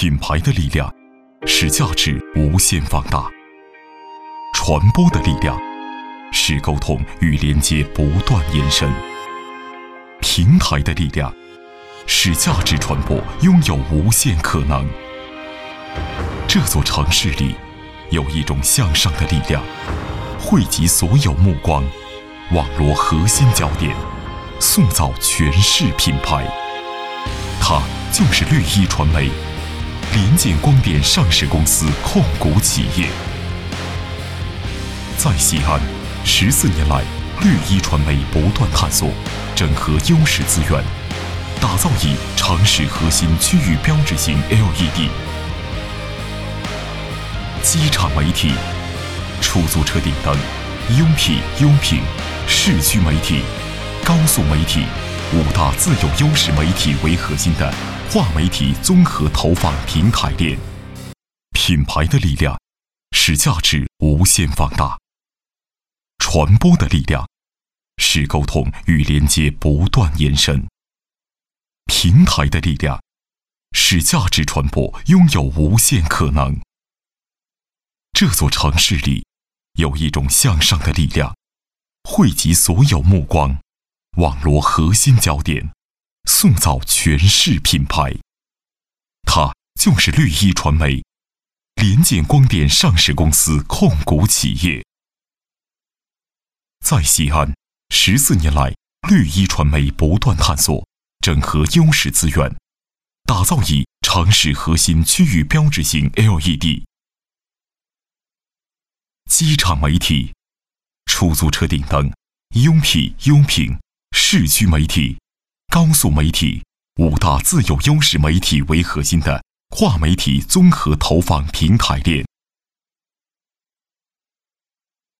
品牌的力量使价值无限放大，传播的力量使沟通与连接不断延伸，平台的力量使价值传播拥有无限可能。这座城市里有一种向上的力量，汇集所有目光，网罗核心焦点，塑造全市品牌。它就是绿一传媒，联建光电上市公司控股企业。在西安，14年来，绿一传媒不断探索，整合优势资源，打造以城市核心区域标志性 LED、机场媒体、出租车顶灯、UP、优品、市区媒体、高速媒体5大自有优势媒体为核心的跨媒体综合投放平台链。品牌的力量使价值无限放大，传播的力量使沟通与连接不断延伸，平台的力量使价值传播拥有无限可能。这座城市里有一种向上的力量，汇集所有目光，网罗核心焦点，塑造全市品牌。它就是绿一传媒，联建光电上市公司控股企业。在西安，14年来，绿一传媒不断探索，整合优势资源，打造以城市核心区域标志性 LED、机场媒体、出租车顶灯、UP、优品、市区媒体、高速媒体5大自有优势媒体为核心的跨媒体综合投放平台链。